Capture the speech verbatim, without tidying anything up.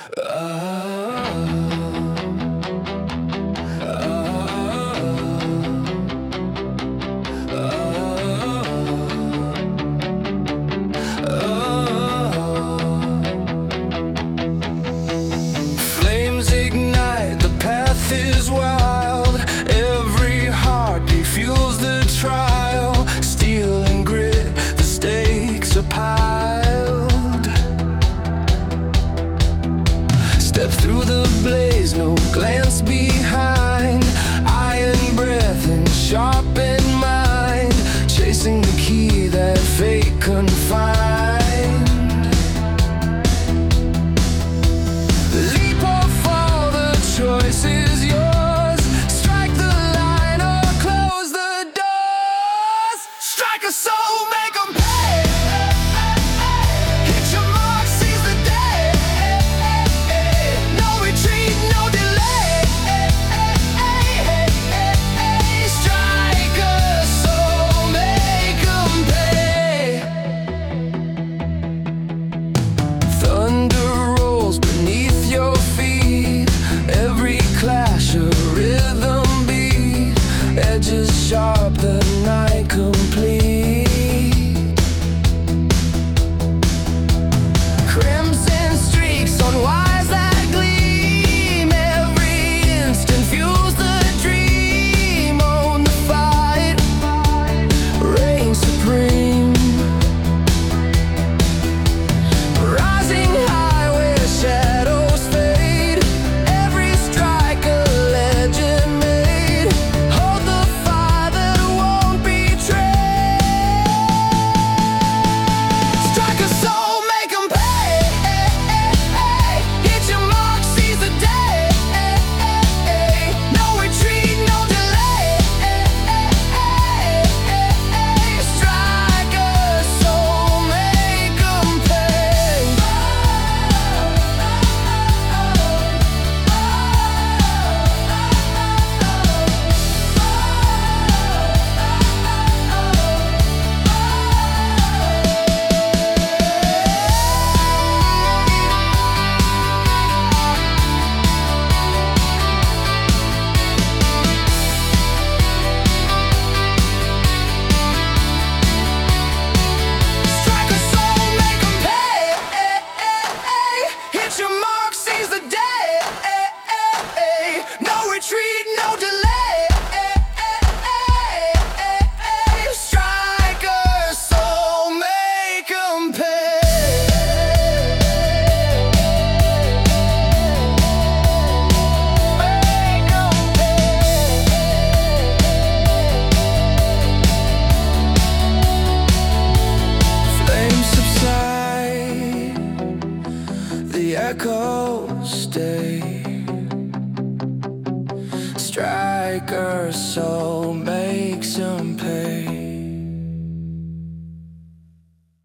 Flames ignite, the path is wild. Every heartbeat fuels the trial. Steel and grit, the stakes are piled. Step through the blaze, no glance behind. Iron breath and sharpened mind, chasing the key that fate couldn't find. Leap or fall, the choice is yours. Strike the line or close the doors. Strike a soul, make 'em pay. Hit your mark, seize the day. No retreat, no delay. Strike a soul, make 'em pay. Thunder rolls beneath your feet. Every clash a rhythm beat. Edges sharp, the night complete. Crimson streaks on wires that gleam. Every instant fuels the dream. Own the fight, reign supreme. Rising high where shadows fade. Every strike a legend made. Hold the fire that won't betray. Strike a soul, make 'em pay. Hit your mark, seize the day. No retreat, no delay. Strike a soul, make 'em pay. Strike a soul, make 'em pay. Hit your mark, seize the day. No retreat, no delay. Strike a soul, make 'em pay. Make 'em pay. Flames subside, the echoes stay. Striker soul makes 'em pay.